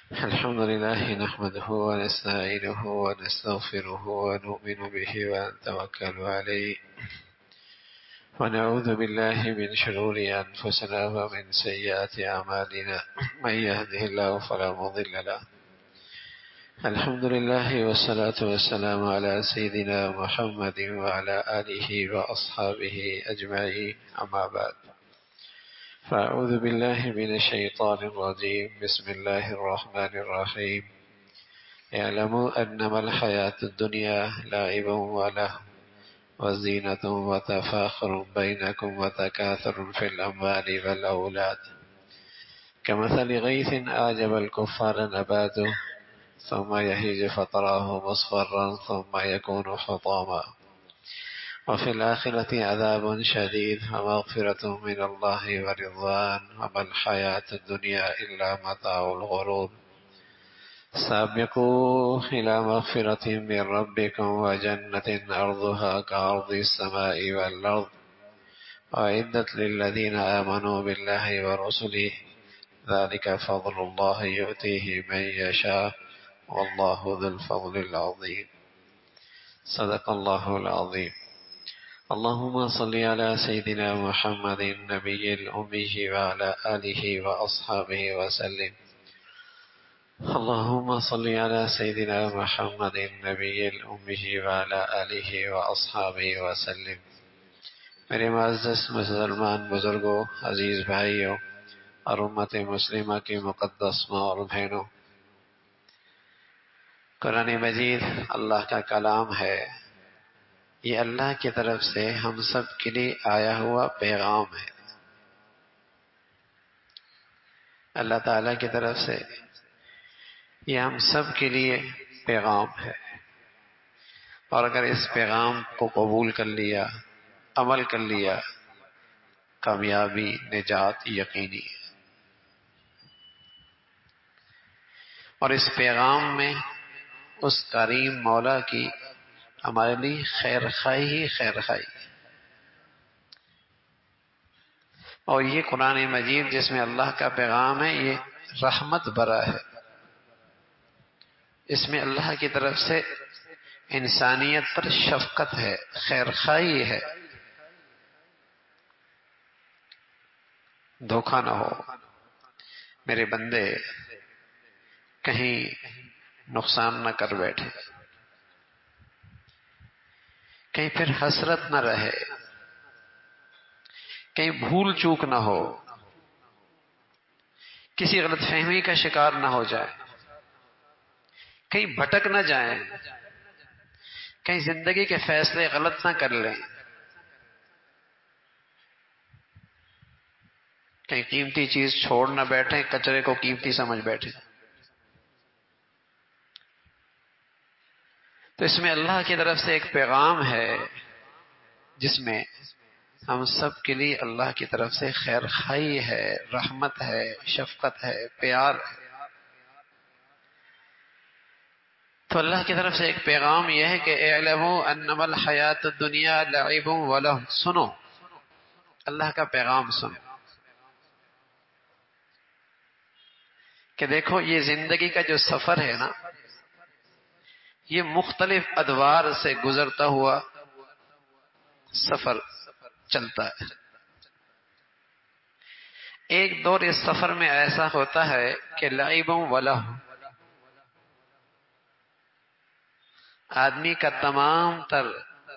الحمد لله نحمده ونستعينه ونستغفره ونؤمن به ونتوكل عليه ونعوذ بالله من شرور أنفسنا ومن سيئات أعمالنا من يهده الله فلا مضل له. الحمد لله والصلاة والسلام على سيدنا محمد وعلى آله وأصحابه أجمعين، أما بعد، فأعوذ بالله من الشيطان الرجيم. بسم الله الرحمن الرحيم. اعلموا أنما الحياة الدنيا لعب ولهو وزينة وتفاخر بينكم وتكاثر في الأموال والأولاد كمثل غيث أعجب الكفار نباته ثم يهيج فتراه مصفرا ثم يكون حطاما وفي الآخرة عذاب شديد ومغفرة من الله ورضوان وما الحياة الدنيا إلا متاع الغرور. سابقوا إلى مغفرة من ربكم وجنة أرضها كأرض السماء والأرض أعدت للذين آمنوا بالله ورسله ذلك فضل الله يؤتيه من يشاء والله ذو الفضل العظيم. صدق الله العظيم. اللهم صل على سيدنا محمد النبي الأمي وعلى آله وأصحابه وسلم. اللهم صل على سيدنا محمد النبي الأمي وعلى آله وأصحابه وسلم. میرے معزز مسلمان بزرگوں، عزیز بھائیوں اور امت مسلمہ کی مقدس ماں اور بہنوں، قرآن مجید اللہ کا کلام ہے. یہ اللہ کی طرف سے ہم سب کے لیے آیا ہوا پیغام ہے. اللہ تعالیٰ کی طرف سے یہ ہم سب کے لیے پیغام ہے، اور اگر اس پیغام کو قبول کر لیا، عمل کر لیا، کامیابی، نجات یقینی ہے. اور اس پیغام میں اس کریم مولا کی ہمارے لیے خیر خواہی ہی خیر خواہی ہے. اور یہ قرآن مجید جس میں اللہ کا پیغام ہے، یہ رحمت بھرا ہے. اس میں اللہ کی طرف سے انسانیت پر شفقت ہے، خیر خواہی ہے. دھوکہ نہ ہو میرے بندے، کہیں نقصان نہ کر بیٹھے، کہیں پھر حسرت نہ رہے، کہیں بھول چوک نہ ہو، کسی غلط فہمی کا شکار نہ ہو جائے، کہیں بھٹک نہ جائیں، کہیں زندگی کے فیصلے غلط نہ کر لیں، کہیں قیمتی چیز چھوڑ نہ بیٹھیں، کچرے کو قیمتی سمجھ بیٹھیں. تو اس میں اللہ کی طرف سے ایک پیغام ہے جس میں ہم سب کے لیے اللہ کی طرف سے خیر خواہی ہے، رحمت ہے، شفقت ہے، پیار ہے. تو اللہ کی طرف سے ایک پیغام یہ ہے کہ اعلموا انما الحیات الدنیا لعب ولہو. سنو، اللہ کا پیغام سنو کہ دیکھو یہ زندگی کا جو سفر ہے نا، یہ مختلف ادوار سے گزرتا ہوا سفر چلتا ہے. ایک دور اس سفر میں ایسا ہوتا ہے کہ لعب ولہو، آدمی کا تمام تر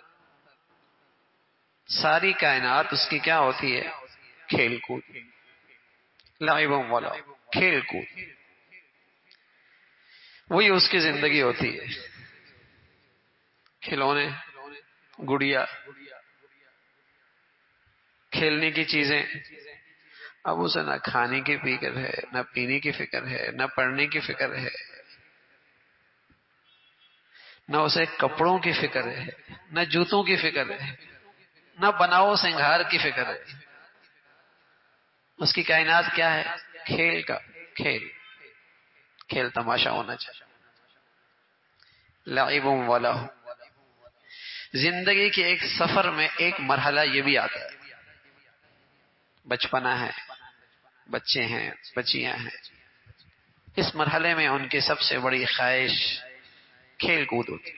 ساری کائنات اس کی کیا ہوتی ہے؟ کھیل کود. لعب ولہو، کھیل کود، وہی اس کی زندگی ہوتی ہے. کھلونے، گڑیا، کھیلنے کی چیزیں. اب اسے نہ کھانے کی فکر ہے، نہ پینے کی فکر ہے، نہ پڑھنے کی فکر ہے، نہ اسے کپڑوں کی فکر ہے، نہ جوتوں کی فکر ہے، نہ بناؤ سنگھار کی فکر ہے. اس کی کائنات کیا ہے؟ کھیل کا کھیل، کھیل تماشا ہونا چاہیے. لعب ولہو. زندگی کے ایک سفر میں ایک مرحلہ یہ بھی آتا ہے، بچپنا ہے، بچے ہیں، بچیاں ہیں، اس مرحلے میں ان کی سب سے بڑی خواہش کھیل کود ہوتی.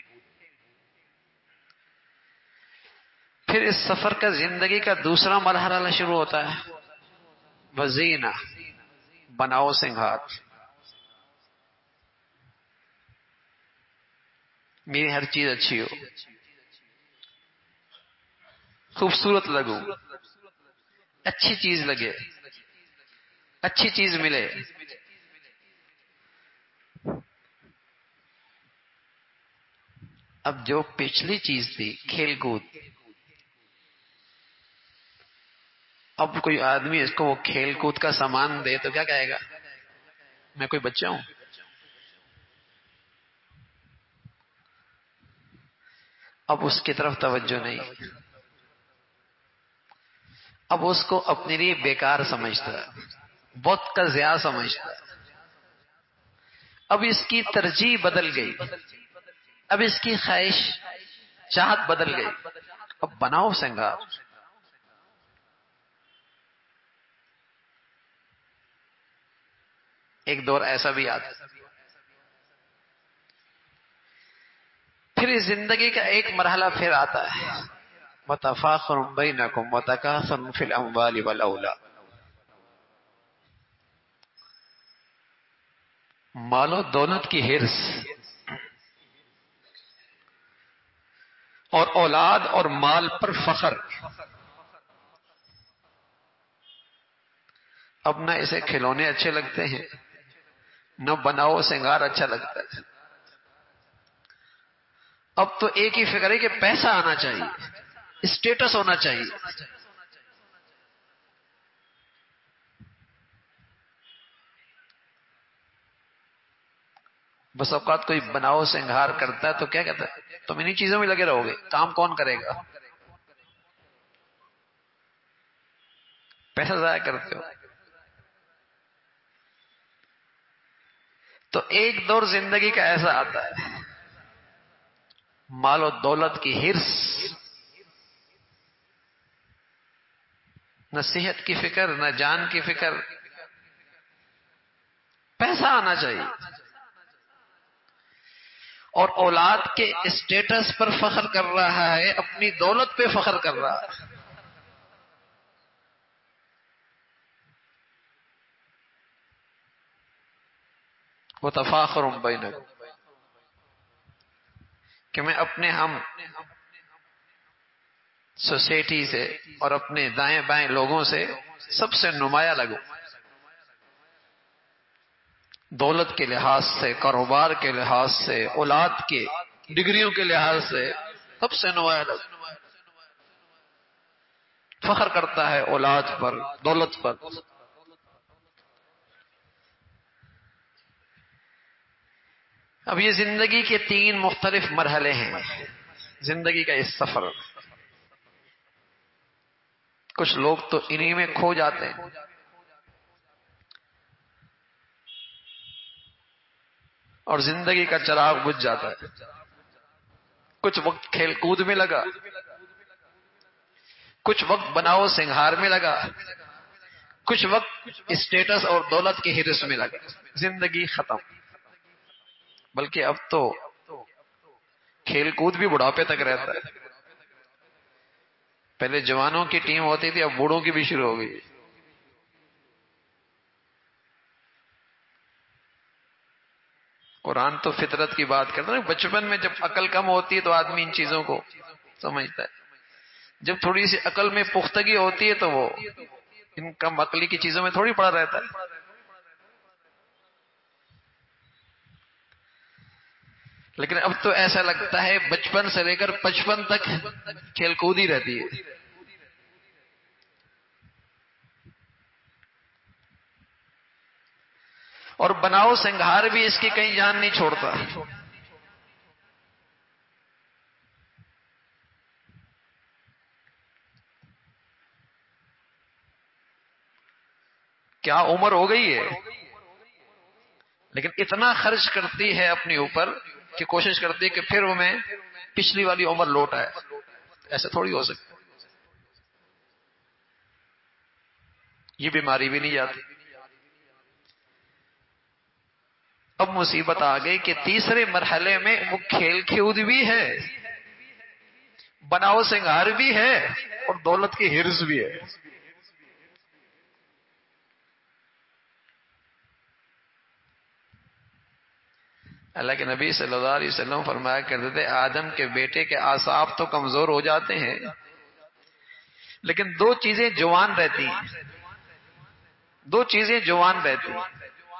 پھر اس سفر کا زندگی کا دوسرا مرحلہ شروع ہوتا ہے، وزینہ، بناؤ سنگھار. میری ہر چیز اچھی ہو، خوبصورت لگوں، اچھی چیز لگے، اچھی چیز ملے. اب جو پچھلی چیز تھی کھیل کود، اب کوئی آدمی اس کو وہ کھیل کود کا سامان دے تو کیا کہے گا؟ میں کوئی بچہ ہوں؟ اب اس کی طرف توجہ نہیں، اب اس کو اپنے لیے بیکار سمجھتا ہے، وقت کا ضیاع سمجھتا ہے. اب اس کی ترجیح بدل گئی، اب اس کی خواہش چاہت بدل گئی. اب بناؤ سنگار. ایک دور ایسا بھی آتا. پھر اس زندگی کا ایک مرحلہ پھر آتا ہے، وتفاخر بینکم وتکاثر فی الاموال والاولاد. مال و دولت کی حرص اور اولاد اور مال پر فخر. اب نہ اسے کھلونے اچھے لگتے ہیں، نہ بناؤ سنگار اچھا لگتا ہے. اب تو ایک ہی فکر ہے کہ پیسہ آنا چاہیے، اسٹیٹس ہونا چاہیے. بس اوقات کوئی بناؤ سنگار کرتا ہے تو کیا کہتا ہے؟ تم انہی چیزوں میں لگے رہو گے، کام کون کرے گا؟ پیسہ ضائع کرتے ہو. تو ایک دور زندگی کا ایسا آتا ہے، مال و دولت کی حرص، نہ صحت کی فکر، نہ جان کی فکر، پیسہ آنا چاہیے. اور اولاد کے اسٹیٹس پر فخر کر رہا ہے، اپنی دولت پہ فخر کر رہا ہے. وتفاخر بینکم، کہ میں اپنے ہم سوسائٹی سے اور اپنے دائیں بائیں لوگوں سے سب سے نمایاں لگوں، دولت کے لحاظ سے، کاروبار کے لحاظ سے، اولاد کے ڈگریوں کے لحاظ سے سب سے نمایاں لگوں. فخر کرتا ہے اولاد پر، دولت پر. اب یہ زندگی کے تین مختلف مرحلے ہیں، زندگی کا اس سفر. کچھ لوگ تو انہی میں کھو جاتے ہیں، اور زندگی کا چراغ بجھ جاتا ہے. کچھ وقت کھیل کود میں لگا، کچھ وقت بناؤ سنگھار میں لگا، کچھ وقت اسٹیٹس اور دولت کی حرص میں لگا. زندگی ختم. بلکہ اب تو کھیل کود بھی بڑھاپے تک رہتا ہے. پہلے جوانوں کی ٹیم ہوتی تھی، اب بوڑھوں کی بھی شروع ہو گئی. قرآن تو فطرت کی بات کرتا ہے. بچپن میں جب عقل کم ہوتی ہے تو آدمی ان چیزوں کو سمجھتا ہے. جب تھوڑی سی عقل میں پختگی ہوتی ہے تو وہ ان کم عقلی کی چیزوں میں تھوڑی پڑا رہتا ہے. لیکن اب تو ایسا لگتا ہے بچپن سے لے کر 55 تک کھیل کود ہی رہتی ہے. اور بناؤ سنگھار بھی اس کی کہیں جان نہیں چھوڑتا. کیا عمر ہو گئی ہے، لیکن اتنا خرچ کرتی ہے اپنے اوپر کہ کوشش کرتی ہے کہ پھر وہ میں پچھلی والی عمر لوٹ آئے. ایسا تھوڑی ہو سکتا. یہ بیماری بھی نہیں جاتی. اب مصیبت آ گئی کہ تیسرے مرحلے میں وہ کھیل کود بھی ہے، بناؤ سنگار بھی ہے، اور دولت کی ہرس بھی ہے۔ اللہ کے نبی صلی اللہ علیہ وسلم فرمایا کرتے تھے آدم کے بیٹے کے اعصاب تو کمزور ہو جاتے ہیں، لیکن دو چیزیں جوان رہتی ہیں، دو چیزیں جوان رہتی ہیں،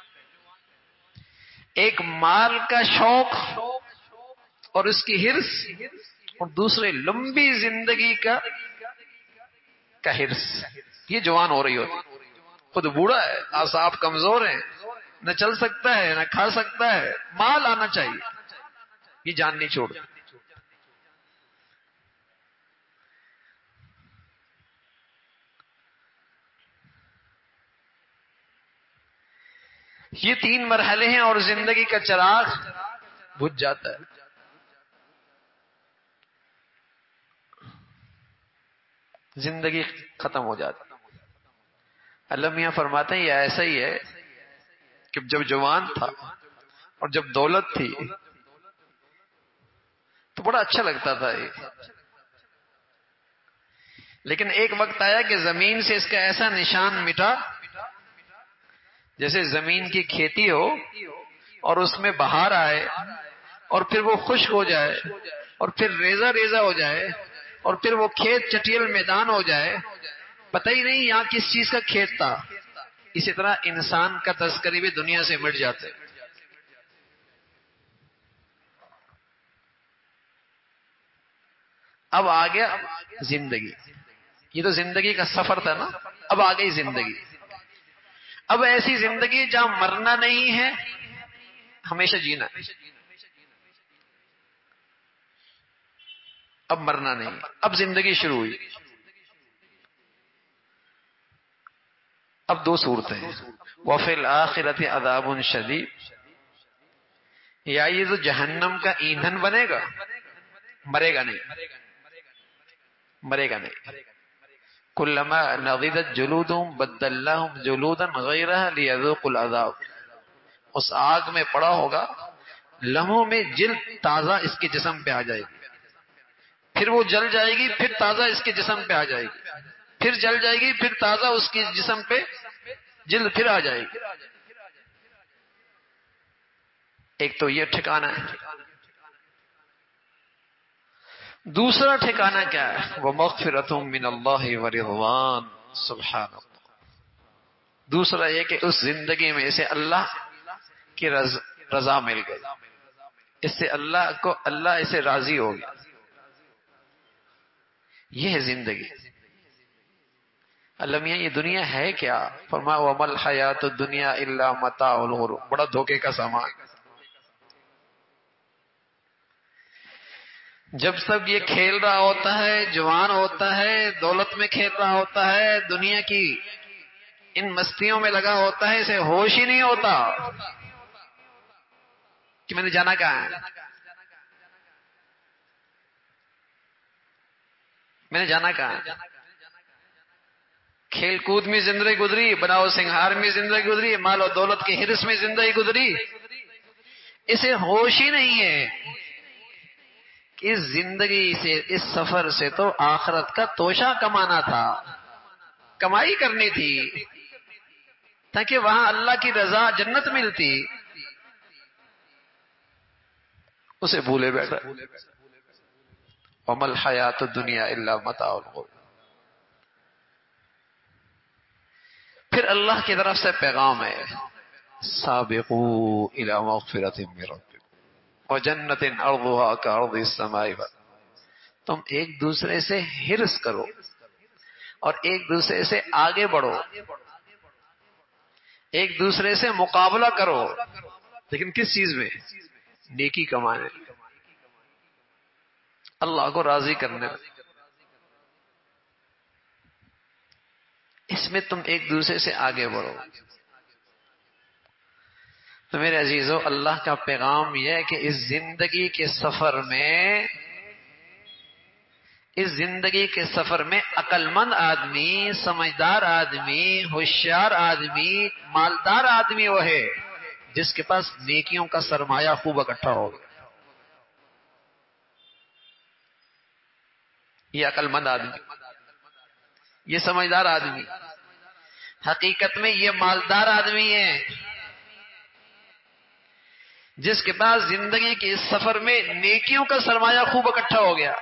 ایک مال کا شوق اور اس کی ہرس، اور دوسرے لمبی زندگی کا ہرس۔ یہ جوان ہو رہی ہوتی، خود بوڑھا ہے، اعصاب کمزور ہیں، نہ چل سکتا ہے نہ کھا سکتا ہے، مال آنا چاہیے، یہ جان نہیں چھوڑ۔ یہ تین مرحلے ہیں اور زندگی کا چراغ بجھ جاتا ہے۔ زندگی ختم ہو جاتی۔ اللہ میاں فرماتے ہیں یہ ایسا ہی ہے کہ جب جوان تھا اور جب دولت تھی تو بڑا اچھا لگتا تھا یہ، لیکن ایک وقت آیا کہ زمین سے اس کا ایسا نشان مٹا، جیسے زمین کی کھیتی ہو اور اس میں بہار آئے اور پھر وہ خشک ہو جائے اور پھر ریزہ ریزہ ہو جائے اور پھر وہ کھیت چٹیل میدان ہو جائے، پتہ ہی نہیں یہاں کس چیز کا کھیت تھا۔ اسی طرح انسان کا تذکرہ بھی دنیا سے مٹ جاتے۔ اب آ گیا زندگی، یہ تو زندگی کا سفر تھا نا، اب آ گئی زندگی۔ اب ایسی زندگی جہاں مرنا نہیں ہے، ہمیشہ جینا ہے۔ اب مرنا نہیں، اب زندگی شروع ہوئی۔ اب دو صورتیں ہیں، وَفِي الْآخِرَةِ عَذَابٌ شَدِيدٌ، یا یہ تو جہنم کا ایندھن بنے گا، مرے گا نہیں، مرے گا نہیں۔ کلما نضجت جلودهم بدلناهم جلودا غیرها لیذوقوا العذاب، اس آگ میں پڑا ہوگا، لمحوں میں جلد تازہ اس کے جسم پہ آ جائے گی، پھر وہ جل جائے گی، پھر تازہ اس کے جسم پہ آ جائے گی، پھر جل جائے گی، پھر تازہ اس کے جسم پہ جلد پھر آ جائے گی۔ ایک تو یہ ٹھکانہ ہے۔ دوسرا ٹھکانہ کیا ہے؟ وَمَغْفِرَةٌ مِّنَ اللَّهِ وَرِضْوَانٌ، سبحان اللہ۔ دوسرا یہ کہ اس زندگی میں اسے اللہ کی رضا مل گئی، اس سے اللہ اسے راضی ہو گیا، یہ ہے زندگی۔ اللہ میاں یہ دنیا ہے کیا؟ فرمایا وَمَا الْحَيَاةُ الدُّنْيَا إِلَّا مَتَاعُ الْغُرُورِ، بڑا دھوکے کا سامان۔ جب تک یہ کھیل رہا ہوتا ہے، جوان ہوتا ہے، دولت میں کھیل رہا ہوتا ہے، دنیا کی ان مستیوں میں لگا ہوتا ہے، اسے ہوش ہی نہیں ہوتا کہ میں نے جانا کہاں ہے، میں نے جانا کہاں ہے۔ کھیل کود میں زندگی گزری، بناؤ سنگھار میں زندگی گزری، مال و دولت کی ہرس میں زندگی گزری، اسے ہوش ہی نہیں ہے کہ اس زندگی سے، اس سفر سے تو آخرت کا توشہ کمانا تھا، کمائی کرنی تھی تاکہ وہاں اللہ کی رضا، جنت ملتی، اسے بھولے بیٹھا۔ وَمَا الْحَيَاةُ الدُّنْيَا إِلَّا مَتَاعُ الْغُرُورِ۔ پھر اللہ کی طرف سے پیغام ہے، سابقوا إِلَى مَغْفِرَةٍ مِّن رَّبِّكُمْ وَجَنَّةٍ عَرْضُهَا كَعَرْضِ السَّمَاءِ وَالْأَرْضِ، تم ایک دوسرے سے ہرس کرو اور ایک دوسرے سے آگے بڑھو، ایک دوسرے سے مقابلہ کرو، لیکن کس چیز میں؟ نیکی کمانے، اللہ کو راضی کرنے میں۔ اس میں تم ایک دوسرے سے آگے بڑھو۔ تو میرے عزیزو، اللہ کا پیغام یہ ہے کہ اس زندگی کے سفر میں، اس زندگی کے سفر میں عقل مند آدمی، سمجھدار آدمی، ہوشیار آدمی، مالدار آدمی وہ ہے جس کے پاس نیکیوں کا سرمایہ خوب اکٹھا ہو گیا. یہ عقل مند آدمی، یہ سمجھدار آدمی، حقیقت میں یہ مالدار آدمی ہے جس کے پاس زندگی کے اس سفر میں نیکیوں کا سرمایہ خوب اکٹھا ہو گیا.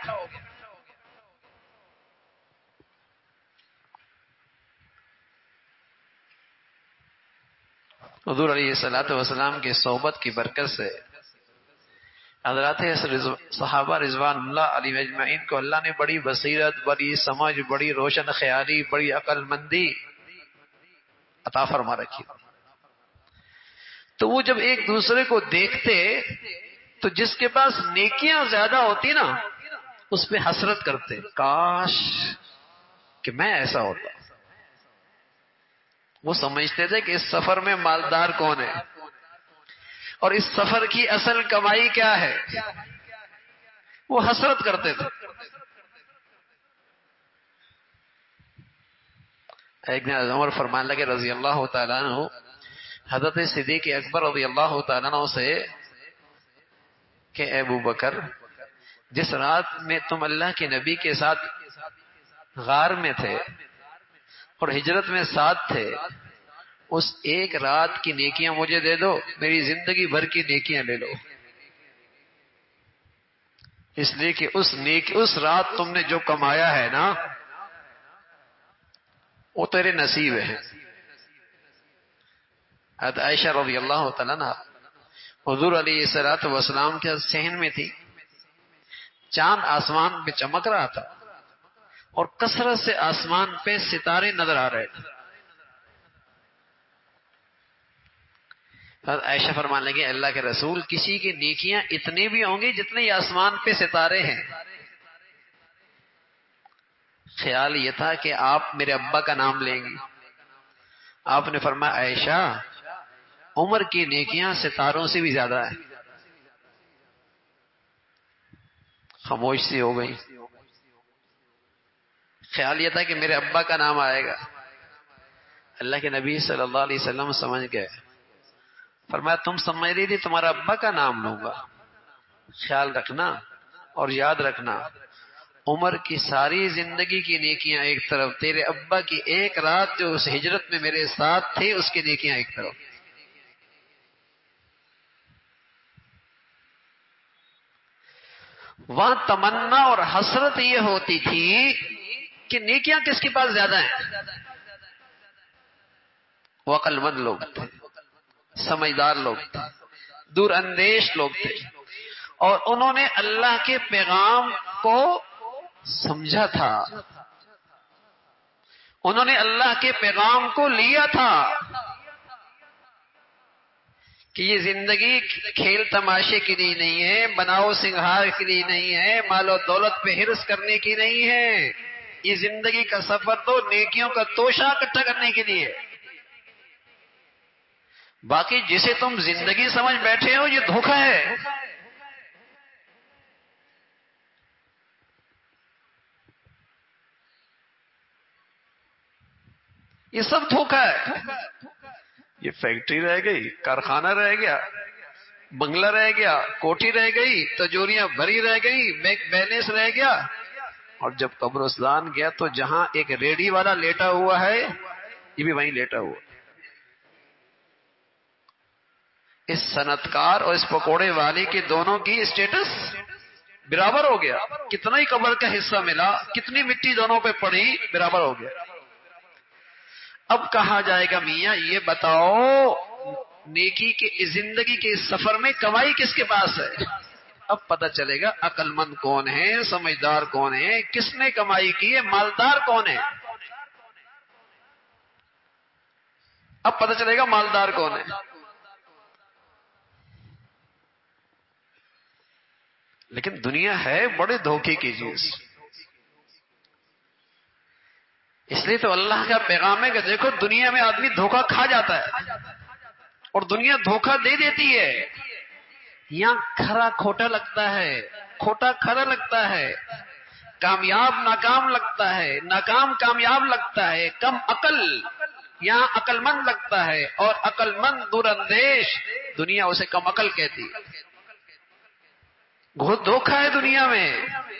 حضور علیہ الصلوۃ والسلام کی صحبت کی برکت سے حضرات صحابہ رضوان اللہ علیہ اجمعین کو اللہ نے بڑی بصیرت، بڑی سمجھ، بڑی روشن خیالی، بڑی عقل مندی عطا فرما رکھی. تو وہ جب ایک دوسرے کو دیکھتے تو جس کے پاس نیکیاں زیادہ ہوتی نا اس پہ حسرت کرتے، کاش کہ میں ایسا ہوتا. وہ سمجھتے تھے کہ اس سفر میں مالدار کون ہے اور اس سفر کی اصل کمائی کیا ہے. وہ حسرت کرتے تھے. ایک دن عمر فرمان لگے رضی اللہ تعالیٰ عنہ حضرت صدیق اکبر رضی اللہ تعالیٰ عنہ سے کہ اے ابو بکر، جس رات میں تم اللہ کے نبی کے ساتھ غار میں تھے اور ہجرت میں ساتھ تھے، اس ایک رات کی نیکیاں مجھے دے دو، میری زندگی بھر کی نیکیاں لے لو. اس لیے کہ اس رات تم نے جو کمایا ہے نا وہ تیرے نصیب ہے. حضرت عائشہ رضی اللہ تعالیٰ عنہ حضور علیہ الصلوۃ والسلام کے صحن میں تھی. چاند آسمان پہ چمک رہا تھا اور کثرت سے آسمان پہ ستارے نظر آ رہے تھے. حضرت عائشہ فرمان لگے اللہ کے رسول، کسی کی نیکیاں اتنی بھی ہوں گی جتنے ہی آسمان پہ ستارے ہیں. خیال یہ تھا کہ آپ میرے ابا کا نام لیں گی. آپ نے فرمایا عائشہ، عمر کی نیکیاں ستاروں سے بھی زیادہ ہیں. خاموش سی ہو گئی. خیال یہ تھا کہ میرے ابا کا نام آئے گا. اللہ کے نبی صلی اللہ علیہ وسلم سمجھ گئے. فرمایا تم سمجھ رہی تھی تمہارا ابا کا نام لوں گا. خیال رکھنا اور یاد رکھنا، عمر کی ساری زندگی کی نیکیاں ایک طرف، تیرے ابا کی ایک رات جو اس ہجرت میں میرے ساتھ تھے اس کی نیکیاں ایک طرف. وہاں تمنا اور حسرت یہ ہوتی تھی کہ نیکیاں کس کے پاس زیادہ ہیں. وہ عقل مند لوگ تھے، سمجھدار لوگ تھے، دور اندیش لوگ تھے، اور انہوں نے اللہ کے پیغام کو سمجھا تھا، انہوں نے اللہ کے پیغام کو لیا تھا کہ یہ زندگی کھیل تماشے کی لیے نہیں ہے، بناؤ سنگھار کے لیے نہیں ہے، مال و دولت پہ حرص کرنے کی نہیں ہے. یہ زندگی کا سفر تو نیکیوں کا توشہ اکٹھا کرنے کے لیے. باقی جسے تم زندگی سمجھ بیٹھے ہو یہ دھوکہ ہے. یہ سب دھوکہ ہے. یہ فیکٹری رہ گئی، کارخانہ رہ گیا، بنگلہ رہ گیا، کوٹھی رہ گئی، تجوریاں بھری رہ گئی، بینک بیلنس رہ گیا، اور جب قبرستان گیا تو جہاں ایک ریڑھی والا لیٹا ہوا ہے یہ بھی وہیں لیٹا ہوا. اس صنعتکار اور اس پکوڑے والے کے دونوں کی اسٹیٹس برابر ہو گیا. کتنا ہی قبر کا حصہ ملا، کتنی مٹی دونوں پہ پڑی، برابر ہو گیا. اب کہا جائے گا میاں یہ بتاؤ نیکی کے زندگی کے اس سفر میں کمائی کس کے پاس ہے. اب پتہ چلے گا عقل مند کون ہے، سمجھدار کون ہے، کس نے کمائی کی ہے، مالدار کون ہے. اب پتہ چلے گا مالدار کون ہے. لیکن دنیا ہے بڑے دھوکے کی چیز. اس لیے تو اللہ کا پیغام ہے کہ دیکھو دنیا میں آدمی دھوکہ کھا جاتا ہے اور دنیا دھوکہ دے دیتی ہے. یہاں کھرا کھوٹا لگتا ہے، کھوٹا کھرا لگتا ہے، کامیاب ناکام لگتا ہے، ناکام کامیاب لگتا ہے، کم عقل یہاں عقل مند لگتا ہے، اور عقل مند دور اندیش دنیا اسے کم عقل کہتی ہے. بہت دھوکہ ہے دنیا میں.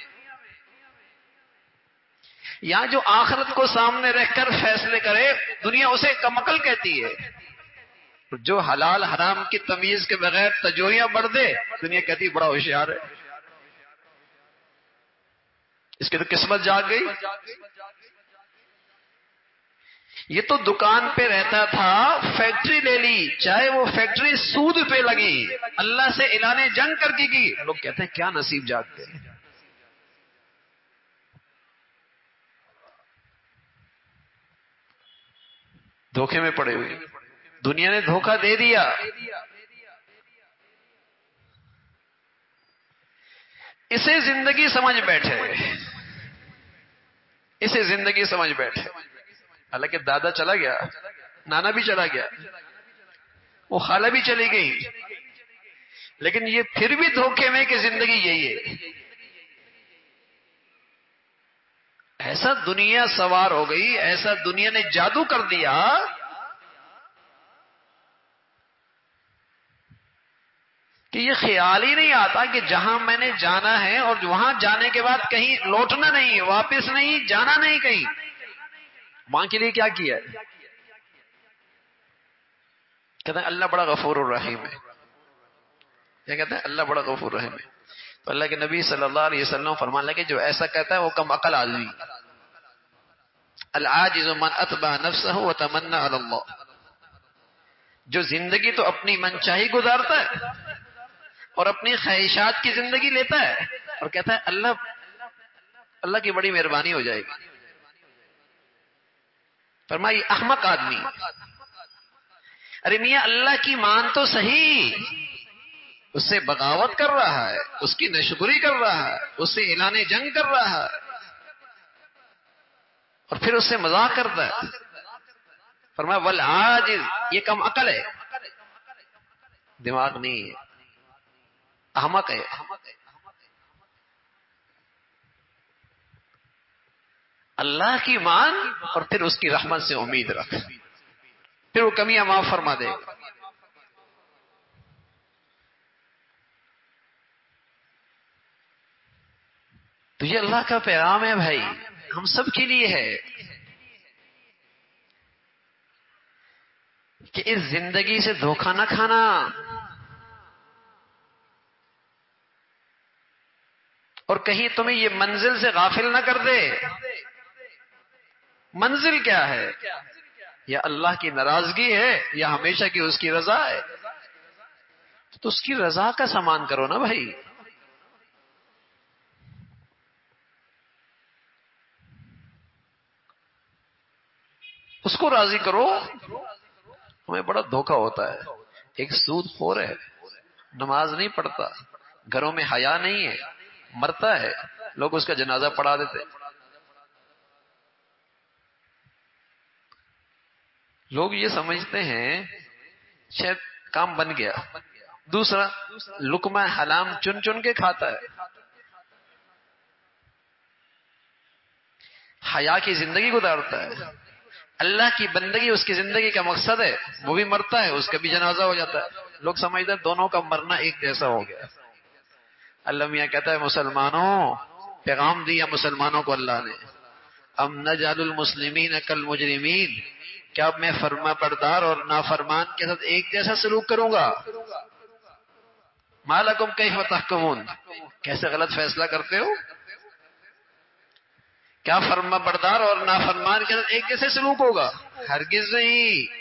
یا جو آخرت کو سامنے رکھ کر فیصلے کرے دنیا اسے کم عقل کہتی ہے. جو حلال حرام کی تمیز کے بغیر تجویاں بڑھ دے دنیا کہتی ہے بڑا ہوشیار ہے. اس کی تو قسمت جاگ گئی. یہ تو دکان پہ رہتا تھا، فیکٹری لے لی، چاہے وہ فیکٹری سود پہ لگی، اللہ سے اعلان جنگ کر کے کی. لوگ کہتے ہیں کیا نصیب جاگتے ہیں. دھوکے میں پڑے ہوئے. دنیا نے دھوکہ دے دیا. اسے زندگی سمجھ بیٹھے، اسے زندگی سمجھ بیٹھے. حالانکہ دادا چلا گیا، نانا بھی چلا گیا، وہ خالہ بھی چلی گئی، لیکن یہ پھر بھی دھوکے میں کہ زندگی یہی ہے. ایسا دنیا سوار ہو گئی، ایسا دنیا نے جادو کر دیا کہ یہ خیال ہی نہیں آتا کہ جہاں میں نے جانا ہے اور وہاں جانے کے بعد کہیں لوٹنا نہیں، واپس نہیں، جانا نہیں کہیں. وہاں کے لیے کیا کیا ہے؟ کہتے ہیں اللہ بڑا غفور الرحیم ہے. کیا کہتے ہیں؟ اللہ بڑا غفور الرحیم ہے. تو اللہ کے نبی صلی اللہ علیہ وسلم فرمان لگے جو ایسا کہتا ہے وہ کم عقل آدمی. العاجز من اتبع نفسه وتمنى على اللہ. جو زندگی تو اپنی منچاہی گزارتا ہے اور اپنی خواہشات کی زندگی لیتا ہے اور کہتا ہے اللہ کی بڑی مہربانی ہو جائے گی. فرمائی احمق آدمی. ارے میاں اللہ کی مان تو صحیح، اس سے بغاوت کر رہا ہے، اس کی ناشکری کر رہا ہے، اس سے اعلان جنگ کر رہا ہے اور پھر اس سے مذاق کرتا ہے. فرمایا والعاجز، یہ کم عقل ہے، دماغ نہیں ہے، احمق ہے. اللہ کی مان اور پھر اس کی رحمت سے امید رکھ، پھر وہ کمیاں معاف فرما دے گا. تو یہ اللہ کا پیغام ہے بھائی، ہم سب کے لیے ہے کہ اس زندگی سے دھوکہ نہ کھانا. اور کہیں تمہیں یہ منزل سے غافل نہ کر دے. منزل کیا ہے؟ یا اللہ کی ناراضگی ہے یا ہمیشہ کی اس کی رضا ہے. تو اس کی رضا کا سامان کرو نا بھائی. اس کو راضی کرو. ہمیں بڑا دھوکہ ہوتا ہے. ایک سود خور ہے، نماز نہیں پڑھتا، گھروں میں حیا نہیں ہے، مرتا ہے، لوگ اس کا جنازہ پڑھا دیتے. لوگ یہ سمجھتے ہیں شاید کام بن گیا. دوسرا لقمہ حلال چن چن کے کھاتا ہے، حیا کی زندگی گزارتا ہے، اللہ کی بندگی اس کی زندگی کا مقصد ہے، وہ بھی مرتا ہے، اس کا بھی جنازہ ہو جاتا ہے. لوگ سمجھتے ہیں دونوں کا مرنا ایک جیسا ہو گیا. اللہ میاں کہتا ہے مسلمانوں، پیغام دیا مسلمانوں کو اللہ نے، ام نجعل المسلمین کالمجرمین، کیا میں فرما بردار اور نافرمان کے ساتھ ایک جیسا سلوک کروں گا؟ ما لکم کیف تحکمون، کیسے غلط فیصلہ کرتے ہو؟ کیا فرما بردار اور نافرمان کے ساتھ ایک جیسے سلوک ہوگا؟ ہرگز نہیں.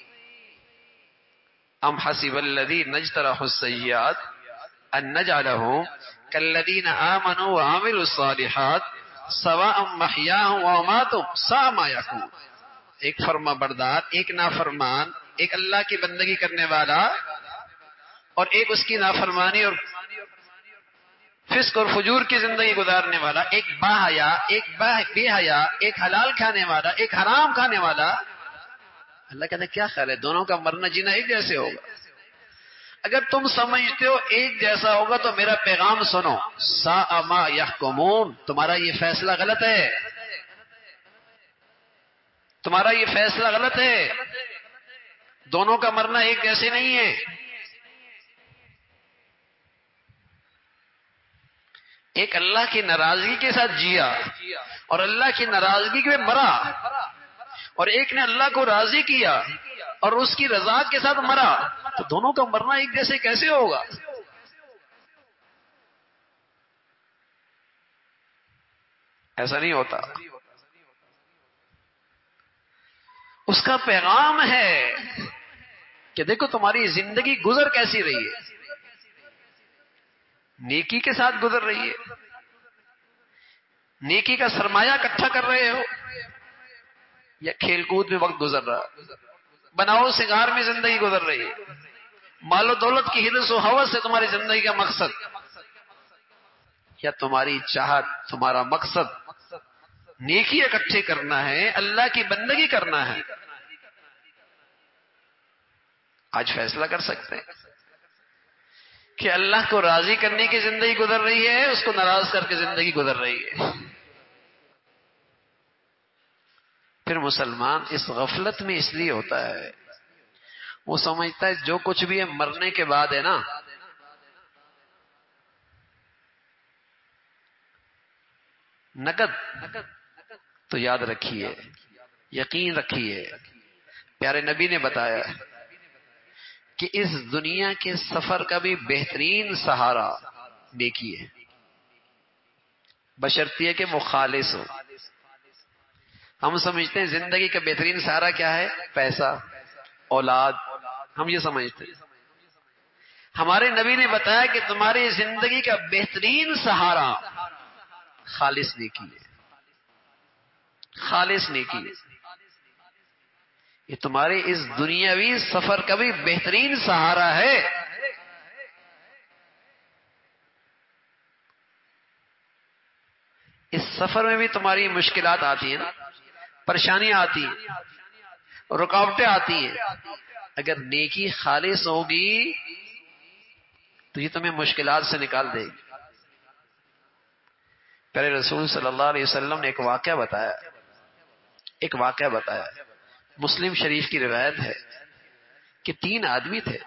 ام حسب الذین اجترحوا السیئات ان نجعلهم کالذین آمنوا وعملوا الصالحات سواء محیاهم ومماتهم ساء ما یحکمون. ایک فرما بردار، ایک نافرمان، ایک اللہ کی بندگی کرنے والا اور ایک اس کی نافرمانی اور فسق اور فجور کی زندگی گزارنے والا، ایک با حیا، ایک بے حیا، ایک حلال کھانے والا، ایک حرام کھانے والا. اللہ کہتا ہے کیا خیال ہے دونوں کا مرنا جینا ایک جیسے ہوگا؟ اگر تم سمجھتے ہو ایک جیسا ہوگا تو میرا پیغام سنو، ساء ما یحکمون، تمہارا یہ فیصلہ غلط ہے، تمہارا یہ فیصلہ غلط ہے. دونوں کا مرنا ایک جیسے نہیں ہے. ایک اللہ کی ناراضگی کے ساتھ جیا اور اللہ کی ناراضگی میں مرا، اور ایک نے اللہ کو راضی کیا اور اس کی رضا کے ساتھ مرا، تو دونوں کا مرنا ایک جیسے کیسے ہوگا؟ ایسا نہیں ہوتا۔ اس کا پیغام ہے کہ دیکھو تمہاری زندگی گزر کیسی رہی ہے، نیکی کے ساتھ گزر رہی ہے، نیکی کا سرمایہ اکٹھا کر رہے ہو، یا کھیل کود میں وقت گزر رہا، بناؤ سنگار میں زندگی گزر رہی ہے، مال و دولت کی حرص و ہوس سے تمہاری زندگی کا مقصد، یا تمہاری چاہت، تمہارا مقصد نیکی اکٹھے کرنا ہے، اللہ کی بندگی کرنا ہے؟ آج فیصلہ کر سکتے ہیں کہ اللہ کو راضی کرنے کی زندگی گزر رہی ہے، اس کو ناراض کر کے زندگی گزر رہی ہے۔ پھر مسلمان اس غفلت میں اس لیے ہوتا ہے، وہ سمجھتا ہے جو کچھ بھی ہے مرنے کے بعد ہے نا، نقد تو یاد رکھیے، یقین رکھیے، پیارے نبی نے بتایا کہ اس دنیا کے سفر کا بھی بہترین سہارا نیکی ہے، بشرطیہ کہ مخالص ہو۔ ہم سمجھتے ہیں زندگی کا بہترین سہارا کیا ہے؟ پیسہ، اولاد، ہم یہ سمجھتے ہیں۔ ہمارے نبی نے بتایا کہ تمہاری زندگی کا بہترین سہارا خالص نیکی ہے، خالص نیکی ہے۔ یہ تمہارے اس دنیاوی سفر کا بھی بہترین سہارا ہے۔ اس سفر میں بھی تمہاری مشکلات آتی ہیں نا، پریشانیاں آتی ہیں، رکاوٹیں آتی ہیں، اگر نیکی خالص ہوگی تو یہ تمہیں مشکلات سے نکال دے گی۔ پیارے رسول صلی اللہ علیہ وسلم نے ایک واقعہ بتایا، مسلم شریف کی روایت ہے کہ 3 آدمی تھے،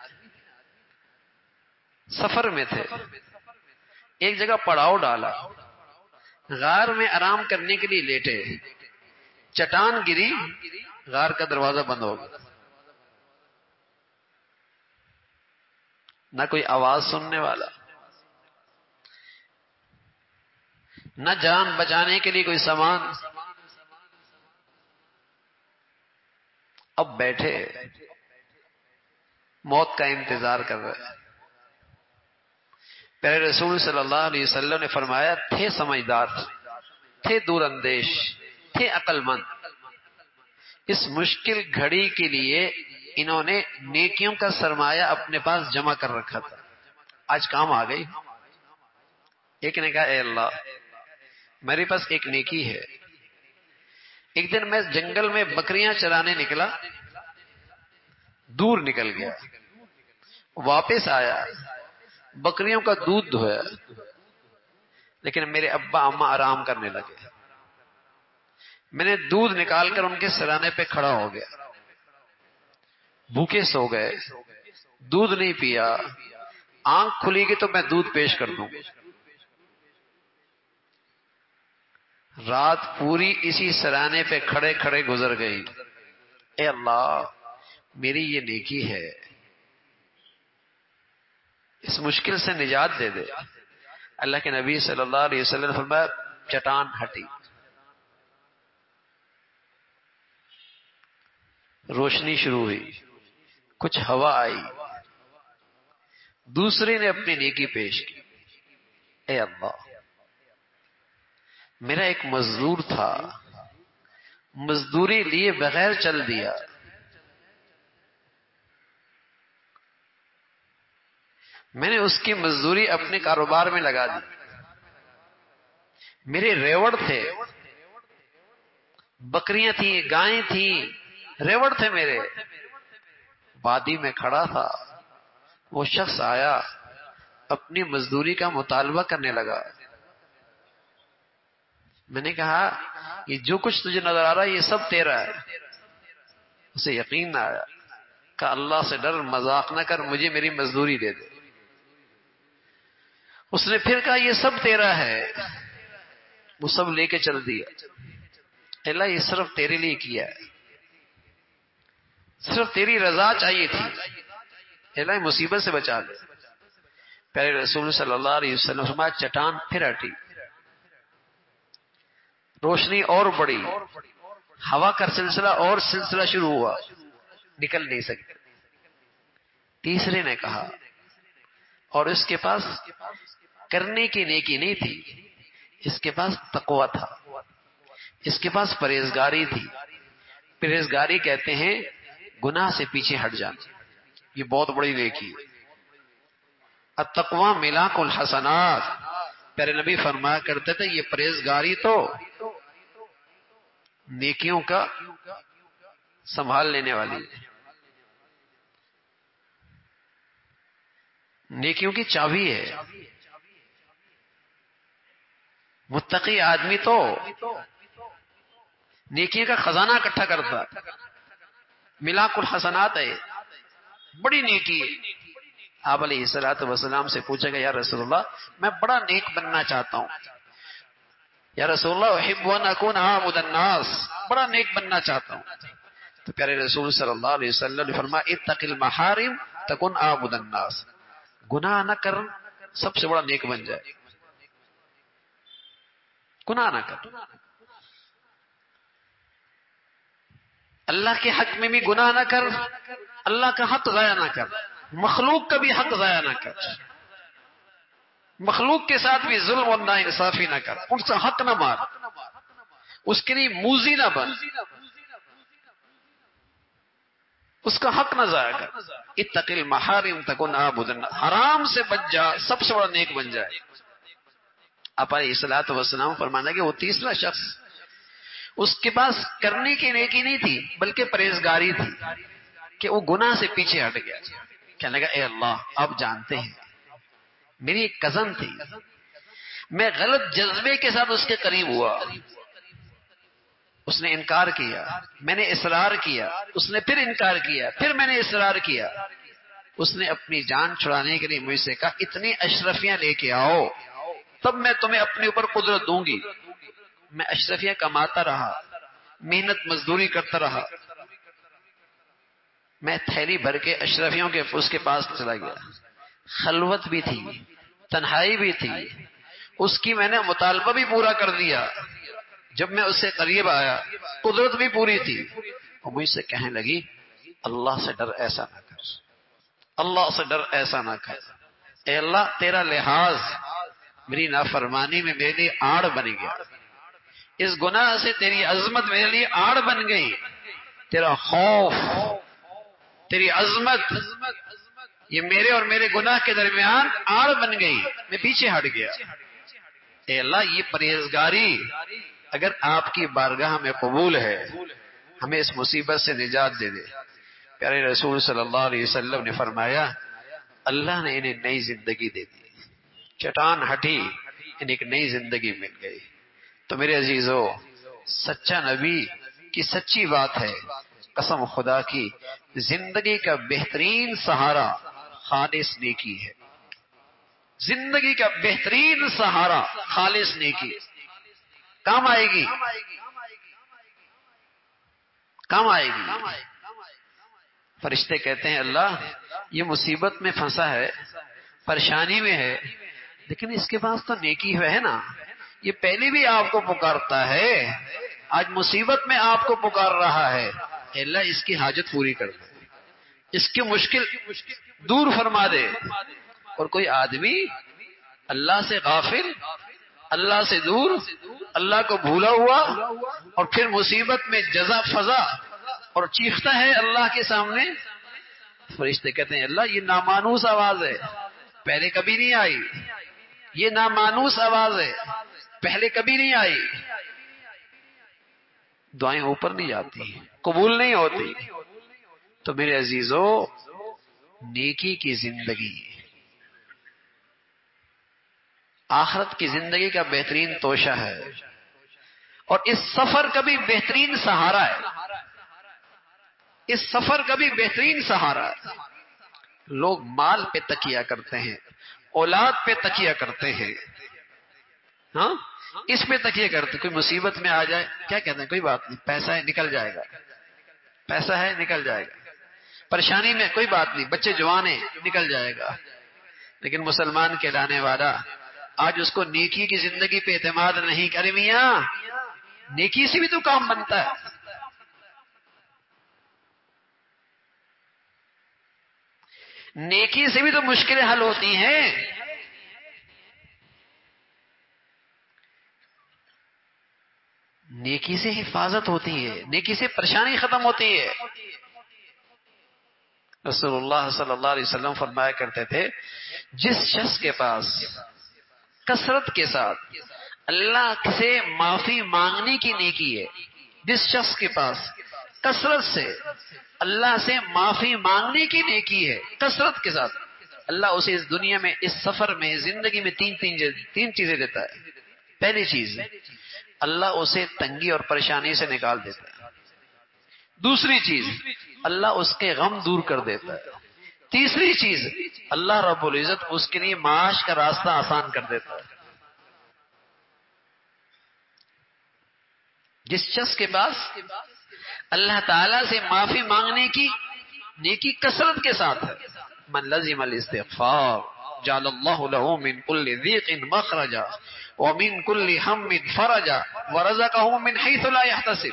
سفر میں تھے، ایک جگہ پڑاؤ ڈالا، غار میں آرام کرنے کے لیے لیٹے، چٹان گری، غار کا دروازہ بند ہو گیا، نہ کوئی آواز سننے والا، نہ جان بچانے کے لیے کوئی سامان۔ اب بیٹھے موت کا انتظار کر رہے۔ پیارے رسول صلی اللہ علیہ وسلم نے فرمایا، تھے سمجھدار، تھے دور اندیش، تھے عقل مند، اس مشکل گھڑی کے لیے انہوں نے نیکیوں کا سرمایہ اپنے پاس جمع کر رکھا تھا، آج کام آ گئی۔ ایک نے کہا، اے اللہ میرے پاس ایک نیکی ہے، ایک دن میں جنگل میں بکریاں چرانے نکلا، دور نکل گیا، واپس آیا، بکریوں کا دودھ دھویا، لیکن میرے ابا اماں آرام کرنے لگے، میں نے دودھ نکال کر ان کے سرانے پہ کھڑا ہو گیا، بھوکے سو گئے، دودھ نہیں پیا، آنکھ کھلی گی تو میں دودھ پیش کر دوں۔ رات پوری اسی سرانے پہ کھڑے کھڑے گزر گئی۔ اے اللہ میری یہ نیکی ہے، اس مشکل سے نجات دے دے۔ اللہ کے نبی صلی اللہ علیہ وسلم نے فرمایا، چٹان ہٹی، روشنی شروع ہوئی، کچھ ہوا آئی، دوسرے نے اپنی نیکی پیش کی، اے اللہ میرا ایک مزدور تھا، مزدوری لیے بغیر چل دیا، میں نے اس کی مزدوری اپنے کاروبار میں لگا دی، میرے ریوڑ تھے، بکریاں تھیں، گائیں تھیں، ریوڑ تھے میرے، وادی میں کھڑا تھا، وہ شخص آیا، اپنی مزدوری کا مطالبہ کرنے لگا، میں نے کہا یہ جو کچھ تجھے نظر آ رہا ہے یہ سب تیرا ہے، اسے یقین نہ آیا، کہ اللہ سے ڈر، مذاق نہ کر، مجھے میری مزدوری دے دے۔ اس نے پھر کہا یہ سب تیرا ہے، وہ سب لے کے چل دیا. اللہ یہ صرف تیرے لیے کیا ہے، صرف تیری رضا چاہیے تھی، اللہ مصیبت سے بچا لے. پیارے رسول صلی اللہ علیہ وسلم فرمایا چٹان پھر ہٹی، روشنی اور بڑی، ہوا کا سلسلہ اور سلسلہ شروع ہوا، نکل نہیں سکتے. تیسرے نے کہا اور اس کے پاس کرنے کی نیکی نہیں تھی، اس کے پاس تقوی تھا، اس کے پاس پرہیزگاری تھی. پرہیزگاری کہتے ہیں گناہ سے پیچھے ہٹ جانا، یہ بہت بڑی نیکی ہے. التقوی ملاک الحسنات، پیارے نبی فرمایا کرتے تھے یہ پرہیزگاری تو نیکیوں کا سنبھال لینے والی ہے، نیکیوں کی چابی ہے. متقی آدمی تو نیکی کا خزانہ اکٹھا کرتا، ملاک الحسنات ہے، بڑی نیکی ہے. آپ علیہ الصلوۃ والسلام سے پوچھا گیا یا رسول اللہ میں بڑا نیک بننا چاہتا ہوں، یا رسول اللہ احب ان اکون اعبد الناس، بڑا نیک بننا چاہتا ہوں. تو پیارے رسول صلی اللہ علیہ وسلم نے فرمایا اتق المحارم تکن اعبد الناس، گناہ نہ کر سب سے بڑا نیک بن جائے. گناہ نہ کر، اللہ کے حق میں بھی گناہ نہ کر، اللہ کا حق ضائع نہ کر، مخلوق کا بھی حق ضائع نہ کر، مخلوق کے ساتھ بھی ظلم اور ناانصافی نہ کر، ان سے حق نہ مار، اس کے لیے موذی نہ بن، اس کا حق نہ ضائع کر. اتق المحارم تکن اعبد الناس، حرام سے بچ جا سب سے بڑا نیک بن جائے. آپ علیہ الصلوۃ والسلام فرمانا کہ وہ تیسرا شخص اس کے پاس کرنے کی نیکی نہیں تھی بلکہ پرہیزگاری تھی کہ وہ گناہ سے پیچھے ہٹ گیا. کہنے لگا اے اللہ آپ جانتے ہیں میری ایک کزن تھی، میں غلط جذبے کے ساتھ اس کے قریب ہوا، اس نے انکار کیا، میں نے اصرار کیا، اس نے پھر انکار کیا، پھر میں نے اصرار کیا. اس نے اپنی جان چھڑانے کے لیے مجھ سے کہا اتنی اشرفیاں لے کے آؤ تب میں تمہیں اپنے اوپر قدرت دوں گی. میں اشرفیاں کماتا رہا، محنت مزدوری کرتا رہا، میں تھیلی بھر کے اشرفیوں کے اس کے پاس چلا گیا. خلوت بھی تھی، تنہائی بھی تھی، اس کی میں نے مطالبہ بھی پورا کر دیا. جب میں اس سے قریب آیا قدرت بھی پوری تھی، اور مجھ سے کہنے لگی اللہ سے ڈر ایسا نہ کر، اللہ سے ڈر ایسا نہ کر. اے اللہ تیرا لحاظ میری نافرمانی میں میرے لیے آڑ بن گیا، اس گناہ سے تیری عظمت میرے لیے آڑ بن گئی، تیرا خوف تیری عظمت یہ میرے اور میرے گناہ کے درمیان آڑ بن گئی، میں پیچھے ہٹ گیا. اے اللہ یہ پرہیزگاری اگر آپ کی بارگاہ میں قبول ہے ہمیں اس مصیبت سے نجات دے دے. پیارے رسول صلی اللہ علیہ وسلم نے فرمایا اللہ نے انہیں نئی زندگی دے دی، چٹان ہٹی انہیں ایک نئی زندگی مل گئی. تو میرے عزیزو سچا نبی کی سچی بات ہے، قسم خدا کی زندگی کا بہترین سہارا خالص نیکی ہے. زندگی کا بہترین سہارا خالص نیکی، کام آئے گی، کام آئے گی. فرشتے کہتے ہیں اللہ یہ مصیبت میں پھنسا ہے، پریشانی میں ہے، لیکن اس کے پاس تو نیکی ہے نا، یہ پہلے بھی آپ کو پکارتا ہے، آج مصیبت میں آپ کو پکار رہا ہے. اللہ اس کی حاجت پوری کر دے، اس کی مشکل دور فرما دے. اور کوئی آدمی اللہ سے غافل، اللہ سے دور، اللہ کو بھولا ہوا، اور پھر مصیبت میں جزا فضا اور چیختا ہے اللہ کے سامنے. فرشتے کہتے ہیں اللہ یہ نامانوس آواز ہے، پہلے کبھی نہیں آئی، یہ نامانوس آواز ہے، پہلے کبھی نہیں آئی. دعائیں اوپر نہیں جاتی، قبول نہیں ہوتی. تو میرے عزیزو نیکی کی زندگی آخرت کی زندگی کا بہترین توشہ ہے، اور اس سفر کا بھی بہترین سہارا ہے، اس سفر کا بھی بہترین سہارا ہے. لوگ مال پہ تکیہ کرتے ہیں، اولاد پہ تکیہ کرتے ہیں، ہاں اس پہ تکیہ کرتے، کوئی مصیبت میں آ جائے کیا کہتے ہیں، کوئی بات نہیں، پیسہ ہے نکل جائے گا، پیسہ ہے نکل جائے گا، پریشانی میں کوئی بات نہیں، بچے جوان ہیں نکل جائے گا۔ لیکن مسلمان کہلانے والا آج اس کو نیکی کی زندگی پہ اعتماد نہیں کرے، میاں نیکی سے بھی تو کام بنتا ہے، نیکی سے بھی تو مشکلیں حل ہوتی ہیں، نیکی سے حفاظت ہوتی ہے، نیکی سے پریشانی ختم ہوتی ہے۔ رسول اللہ صلی اللہ علیہ وسلم فرمایا کرتے تھے، جس شخص کے پاس کثرت کے ساتھ اللہ سے معافی مانگنے کی نیکی ہے، جس شخص کے پاس کثرت سے اللہ سے معافی مانگنے کی نیکی ہے کثرت کے ساتھ، اللہ اسے اس دنیا میں، اس سفر میں، زندگی میں تین چیزیں دیتا ہے۔ پہلی چیز، اللہ اسے تنگی اور پریشانی سے نکال دیتا ہے۔ دوسری چیز، اللہ اس کے غم دور کر دیتا ہے۔ تیسری چیز، اللہ رب العزت اس کے لیے معاش کا راستہ آسان کر دیتا ہے۔ جس شخص کے پاس اللہ تعالی سے معافی مانگنے کی نیکی کثرت کے ساتھ ہے، من لزم الاستغفار جعل اللہ له من كل ضيق مخرجا ومن كل هم فرجا ورزقه من حيث لا يحتسب۔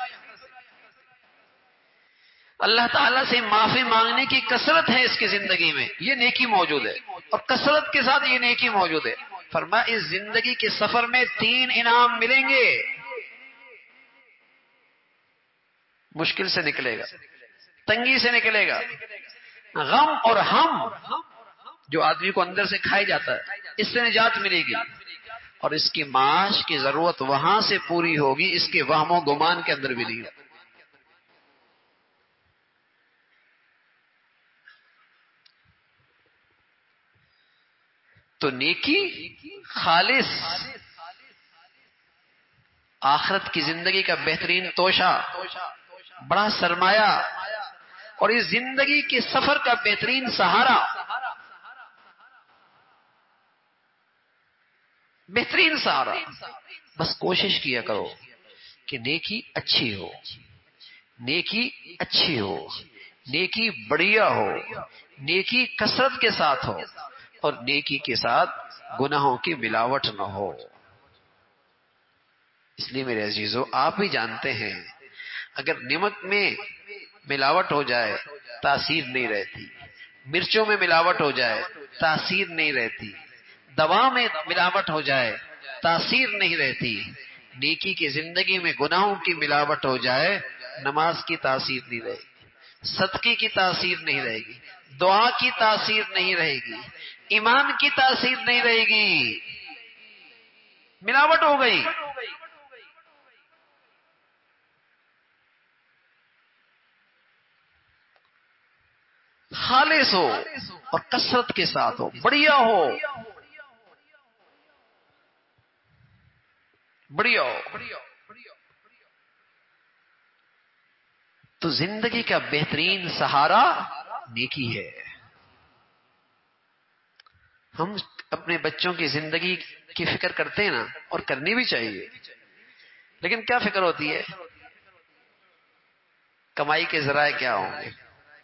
اللہ تعالیٰ سے معافی مانگنے کی کثرت ہے اس کی زندگی میں، یہ نیکی موجود ہے، اور کثرت کے ساتھ یہ نیکی موجود ہے۔ فرمایا اس زندگی کے سفر میں 3 انعام ملیں گے، مشکل سے نکلے گا، تنگی سے نکلے گا، غم اور ہم جو آدمی کو اندر سے کھائے جاتا ہے اس سے نجات ملے گی، اور اس کی معاش کی ضرورت وہاں سے پوری ہوگی، اس کے وہم و گمان کے اندر بھی نہیں ہوگی۔ تو نیکی خالص آخرت کی زندگی کا بہترین توشہ، بڑا سرمایہ، اور اس زندگی کے سفر کا بہترین سہارا، بہترین سہارا۔ بس کوشش کیا کرو کہ نیکی اچھی ہو، نیکی اچھی ہو، نیکی بڑھیا ہو، نیکی کثرت کے ساتھ ہو، اور نیکی کے ساتھ گناہوں کی ملاوٹ نہ ہو۔ اس لیے میرے عزیزو، آپ بھی جانتے ہیں اگر نمک میں ملاوٹ ہو جائے تاثیر نہیں رہتی، مرچوں میں ملاوٹ ہو جائے تاثیر نہیں رہتی، دوا میں ملاوٹ ہو جائے تاثیر نہیں رہتی، نیکی کی زندگی میں گناہوں کی ملاوٹ ہو جائے نماز کی تاثیر نہیں رہے گی، صدقے کی تاثیر نہیں رہے گی، دعا کی تاثیر نہیں رہے گی، ایمان کی تاثیر نہیں رہے گی، ملاوٹ ہو گئی۔ خالص ہو اور کثرت کے ساتھ ہو، بڑھیا ہو، بڑھیا ہو، تو زندگی کا بہترین سہارا نیکی ہے۔ ہم اپنے بچوں کی زندگی کی فکر کرتے ہیں نا، اور کرنی بھی چاہیے، لیکن کیا فکر ہوتی ہے؟ کمائی کے ذرائع کیا ہوں گے؟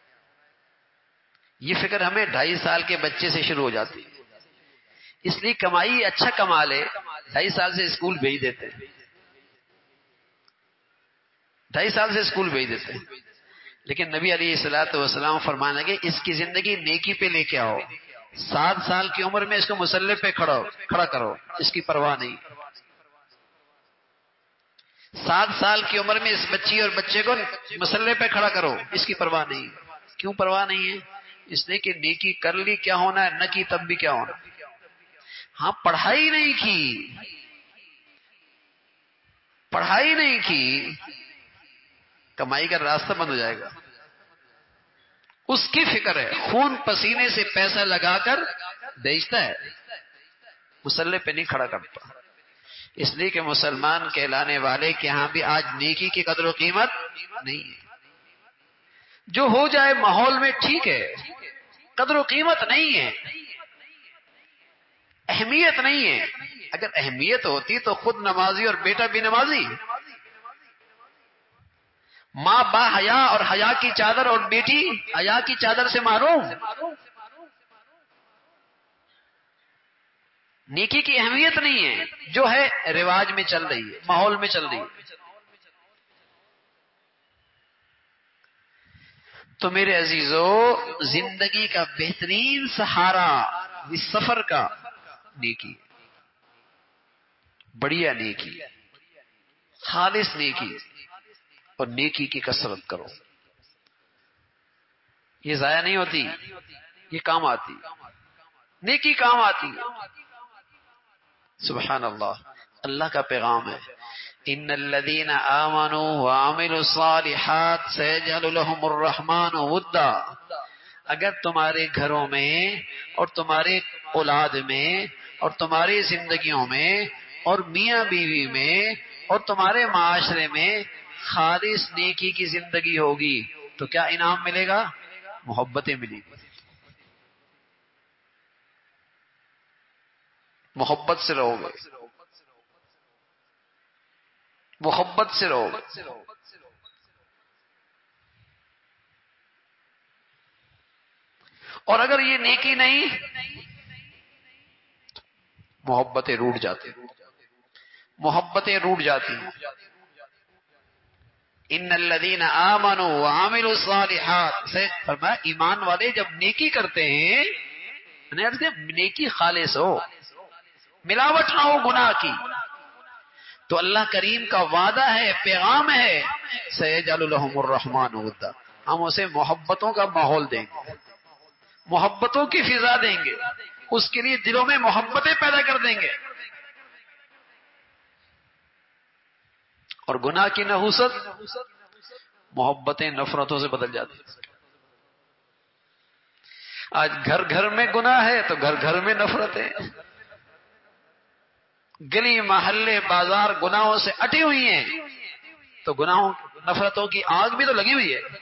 یہ فکر ہمیں 2.5 سال کے بچے سے شروع ہو جاتی ہے، اس لیے کمائی اچھا کما لے 2.5 سال سے اسکول بھیج دیتے ہیں، 2.5 سال سے اسکول بھیج دیتے ہیں، لیکن نبی علیہ الصلوۃ والسلام فرمانے لگے اس کی زندگی نیکی پہ لے کے آؤ، 7 سال کی عمر میں اس کو مصلی پہ کھڑا کرو، اس کی پرواہ نہیں، 7 سال کی عمر میں اس بچی اور بچے کو مصلی پہ کھڑا کرو، اس کی پرواہ نہیں۔ کیوں پرواہ نہیں ہے؟ اس لیے کہ نیکی کر لی کیا ہونا ہے، نہ کی تب بھی کیا ہونا۔ ہاں پڑھائی نہیں کی، پڑھائی نہیں کی، کمائی کا راستہ بند ہو جائے گا۔ اس کی فکر ہے، خون پسینے سے پیسہ لگا کر بیچتا ہے، مصلی پہ نہیں کھڑا کرتا۔ اس لیے کہ مسلمان کہلانے والے کے ہاں بھی آج نیکی کی قدر و قیمت نہیں ہے۔ جو ہو جائے ماحول میں ٹھیک ہے، قدر و قیمت نہیں ہے، اہمیت نہیں ہے. اگر اہمیت ہوتی تو خود نمازی اور بیٹا بھی نمازی. ماں با حیا اور حیا کی چادر اور بیٹی حیا کی چادر سے محروم. نیکی کی اہمیت نہیں ہے، جو ہے رواج میں چل رہی ہے، ماحول میں چل رہی ہے. تو میرے عزیزو، زندگی کا بہترین سہارا اس سفر کا نیکی، بڑھیا نیکی، خالص نیکی. اور نیکی کی کثرت کرو، یہ ضائع نہیں ہوتی، یہ کام آتی، نیکی کام آتی. سبحان اللہ. اللہ کا پیغام ہے، ان الذين آمنوا وعملوا الصالحات سيجعل لهم الرحمن ودا. اگر تمہارے گھروں میں اور تمہارے اولاد میں اور تمہاری زندگیوں میں اور میاں بیوی میں اور تمہارے معاشرے میں خالص نیکی کی زندگی ہوگی تو کیا انعام ملے گا؟ محبتیں ملیں گی. محبت سے رہو گے، محبت سے رہو گے. اور اگر یہ نیکی نہیں، محبتیں روٹ جاتی، محبتیں روٹ جاتی. ان الذين آمنوا وعملوا الصالحات سے فرمایا ایمان والے جب نیکی کرتے ہیں، نیکی خالص ہو، ملاوٹ نہ ہو گناہ کی، تو اللہ کریم کا وعدہ ہے، پیغام ہے، سيجعل لهم الرحمن ودا. ہم اسے محبتوں کا ماحول دیں گے، محبتوں کی فضا دیں گے، اس کے لیے دلوں میں محبتیں پیدا کر دیں گے. اور گناہ کی نحوست محبتیں نفرتوں سے بدل جاتی. آج گھر گھر میں گناہ ہے تو گھر گھر میں نفرتیں، گلی محلے بازار گناہوں سے اٹی ہوئی ہیں، تو گناہوں نفرتوں کی آگ بھی تو لگی ہوئی ہے.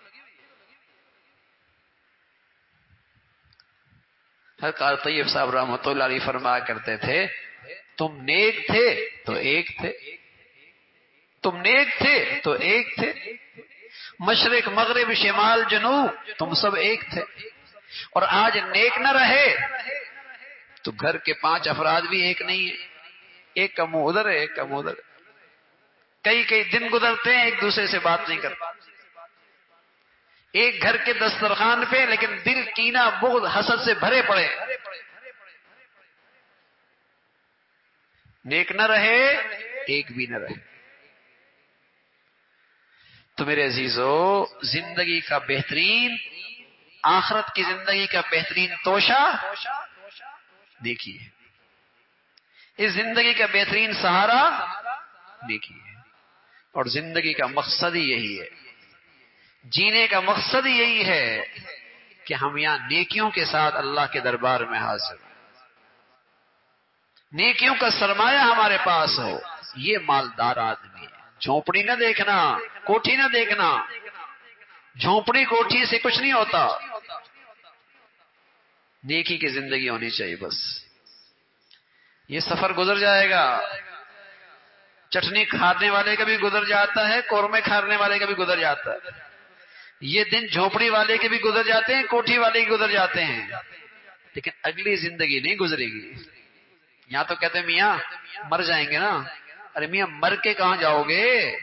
ہر طیب صاحب رحمۃ اللہ علیہ فرمایا کرتے تھے، تم نیک تھے تو ایک تھے، تم نیک تھے تو ایک تھے، مشرق مغرب شمال جنوب تم سب ایک تھے. اور آج نیک نہ رہے تو گھر کے 5 افراد بھی ایک نہیں ہیں، ایک کا منہ ادھر ہے، ایک کا منہ ادھر ہے. کئی کئی دن گزرتے ہیں ایک دوسرے سے بات نہیں کرتے. ایک گھر کے دسترخوان پہ لیکن دل کینہ بغض حسد سے بھرے پڑے. نیک نہ رہے، ایک بھی نہ رہے. تو میرے عزیزو، زندگی کا بہترین، آخرت کی زندگی کا بہترین توشہ دیکھیے، اس زندگی کا بہترین سہارا دیکھیے. اور زندگی کا مقصد ہی یہی ہے، جینے کا مقصد ہی یہی ہے کہ ہم یہاں نیکیوں کے ساتھ اللہ کے دربار میں حاضر ہوں، نیکیوں کا سرمایہ ہمارے پاس ہو. یہ مالدار آدمی ہے. جھونپڑی نہ دیکھنا، کوٹھی نہ دیکھنا، جھونپڑی کوٹھی سے کچھ نہیں ہوتا. نیکی کی زندگی ہونی چاہیے. بس یہ سفر گزر جائے گا، چٹنی کھانے والے کا بھی گزر جاتا ہے، قورمے کھانے والے کا بھی گزر جاتا ہے. یہ دن جھونپڑی والے کے بھی گزر جاتے ہیں، کوٹھی والے کے گزر جاتے ہیں، لیکن اگلی زندگی نہیں گزرے گی. یہاں تو کہتے ہیں میاں مر جائیں گے نا. ارے میاں مر کے کہاں جاؤ گے؟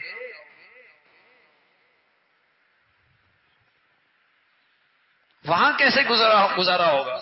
وہاں کیسے گزارا ہوگا؟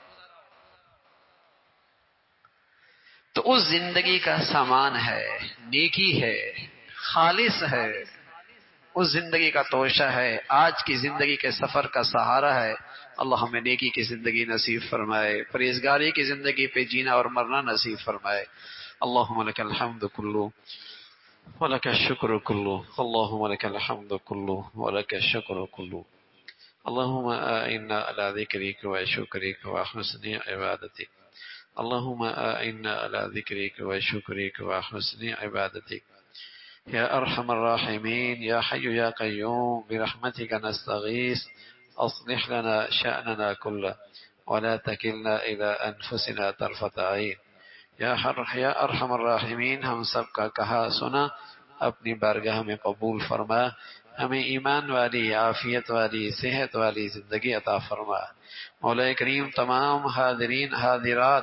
تو اس زندگی کا سامان ہے، نیکی ہے، خالص ہے، اس زندگی کا توشہ ہے، آج کی زندگی کے سفر کا سہارا ہے. اللہ ہمیں نیکی کی زندگی نصیب فرمائے، پرہیزگاری کی زندگی پہ جینا اور مرنا نصیب فرمائے. اللہم لک الحمد کلو ولک الشکر کلو، اللہم لک الحمد کلو ولک الشکر کلو. اللہم اعنا علی ذکرک و شکرک و حسن عبادتک. اللہم اعنا علی ذکرک و شکرک و حسن عبادتک. یا ارحم الراحمین، یا حی یا قیوم، برحمتک نستغیث أصلح لنا شأننا كله ولا تكلنا إلى أنفسنا طرفة عين یا ارحم الراحمین، ہم سب کا کہا سنا اپنی بارگاہ میں قبول فرما، ہمیں ایمان والی، عافیت والی، صحت والی زندگی عطا فرما۔ مولا کریم تمام حاضرین حاضرات،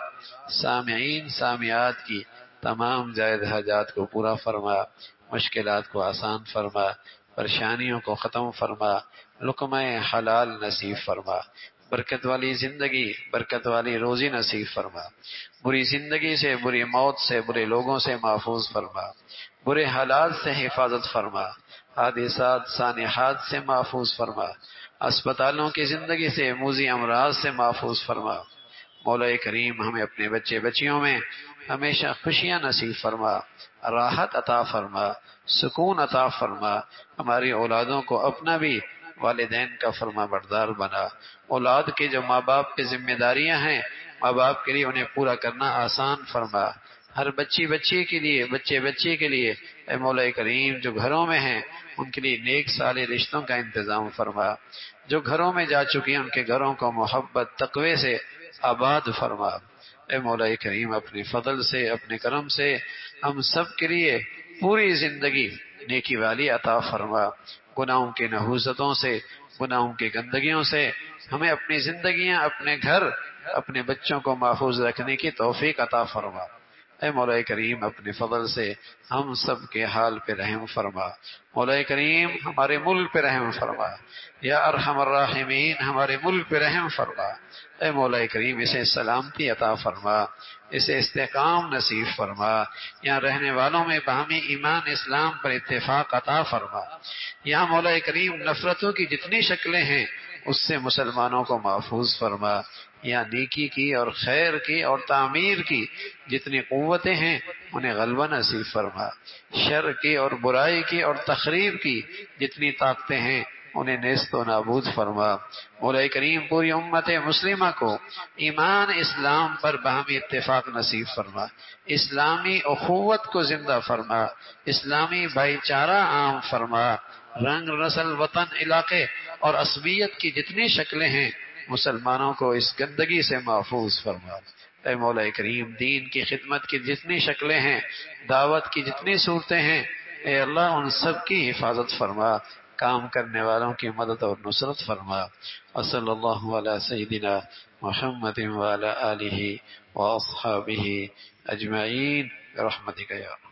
سامعین سامعات کی تمام جائز حاجات کو پورا فرما، مشکلات کو آسان فرما، پریشانیوں کو ختم فرما، لقمہ حلال نصیب فرما، برکت والی زندگی، برکت والی روزی نصیب فرما، بری زندگی سے، بری موت سے، برے لوگوں سے محفوظ فرما، برے حالات سے حفاظت فرما، حادثات سانحات سے محفوظ فرما، اسپتالوں کی زندگی سے، موذی امراض سے محفوظ فرما۔ مولا کریم ہمیں اپنے بچے بچیوں میں ہمیشہ خوشیاں نصیب فرما، راحت عطا فرما، سکون عطا فرما، ہماری اولادوں کو اپنا بھی والدین کا فرما بردار بنا۔ اولاد کے جو ماں باپ کی ذمہ داریاں ہیں، ماں باپ کے لیے انہیں پورا کرنا آسان فرما۔ ہر بچی بچی کے لیے، بچے بچی کے لیے اے مولا کریم جو گھروں میں ہیں ان کے لیے نیک صالح رشتوں کا انتظام فرما، جو گھروں میں جا چکی ہیں ان کے گھروں کو محبت تقوی سے آباد فرما۔ اے مولا کریم اپنے فضل سے، اپنے کرم سے ہم سب کے لیے پوری زندگی نیکی والی عطا فرما، گناہوں کے نحوستوں سے، گناہوں کی گندگیوں سے ہمیں اپنی زندگیاں، اپنے گھر، اپنے بچوں کو محفوظ رکھنے کی توفیق عطا فرما۔ اے مولا کریم اپنے فضل سے ہم سب کے حال پہ رحم فرما۔ مولا کریم ہمارے ملک پہ رحم فرما، یا ارحم الراحمین ہمارے ملک پہ رحم فرما۔ اے مولا کریم اسے سلامتی عطا فرما، اسے استحکام نصیب فرما، یہاں رہنے والوں میں باہمی ایمان اسلام پر اتفاق عطا فرما۔ یہاں مولا کریم نفرتوں کی جتنی شکلیں ہیں اس سے مسلمانوں کو محفوظ فرما، یہاں نیکی کی اور خیر کی اور تعمیر کی جتنی قوتیں ہیں انہیں غلبہ نصیب فرما، شر کی اور برائی کی اور تخریب کی جتنی طاقتیں ہیں انہیں نیست و نابود فرما۔ مولا کریم پوری امت مسلمہ کو ایمان اسلام پر باہمی اتفاق نصیب فرما، اسلامی اخوت کو زندہ فرما، اسلامی بھائی چارہ عام فرما، رنگ نسل وطن علاقے اور عصبیت کی جتنی شکلیں ہیں مسلمانوں کو اس گندگی سے محفوظ فرما۔ اے مولا کریم دین کی خدمت کی جتنی شکلیں ہیں، دعوت کی جتنی صورتیں ہیں، اے اللہ ان سب کی حفاظت فرما، کام کرنے والوں کی مدد اور نصرت فرما۔ وصلی اللہ علی سیدنا محمد وعلی آلہ واصحابہ اجمعین برحمتک یا